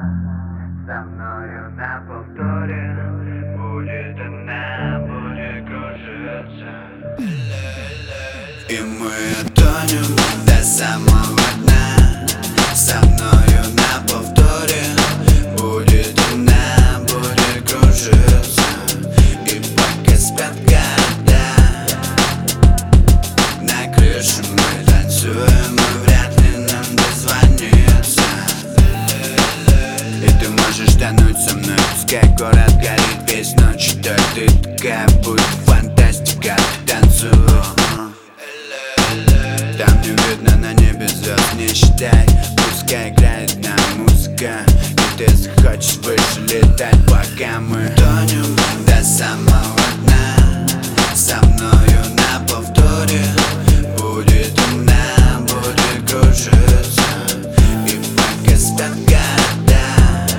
Со мною на повторе. Будет она, будет кружиться. И мы тонем до самого дна. Со мною на повторе. Будет она, будет кружиться. И пока спят города, на крыше мы танцуем, и вряд ли нам дозвониться. И ты можешь тонуть со мной, пускай город горит весь ночь. Да ты такая, будто фантастика, ты танцуешь. Там не видно на небе звезд, не считай. Пускай играет нам музыка, и ты захочешь выше летать, пока мы тонем до самого дна. Со мною на повторе. Будет она, будет кружиться. И пока спят города,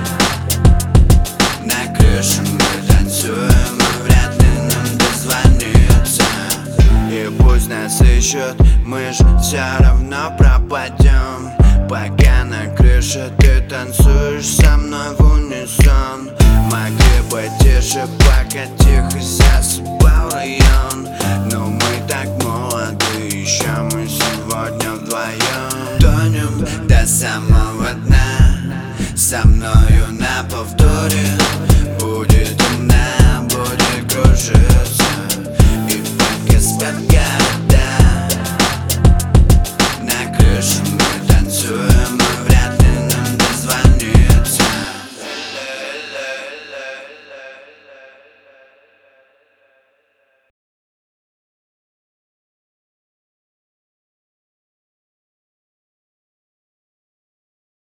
на крыше мы танцуем, и вряд ли нам дозвониться. И пусть нас ищут, мы ж все равно пропадем. Пока на крыше ты танцуешь со мной в унисон. Могли бы тише, пока тихо засыпал район. Но мы так молоды, еще мы сегодня вдвоем. Тонем до самого дна. Со мною на повторе. Будет она, будет кружиться.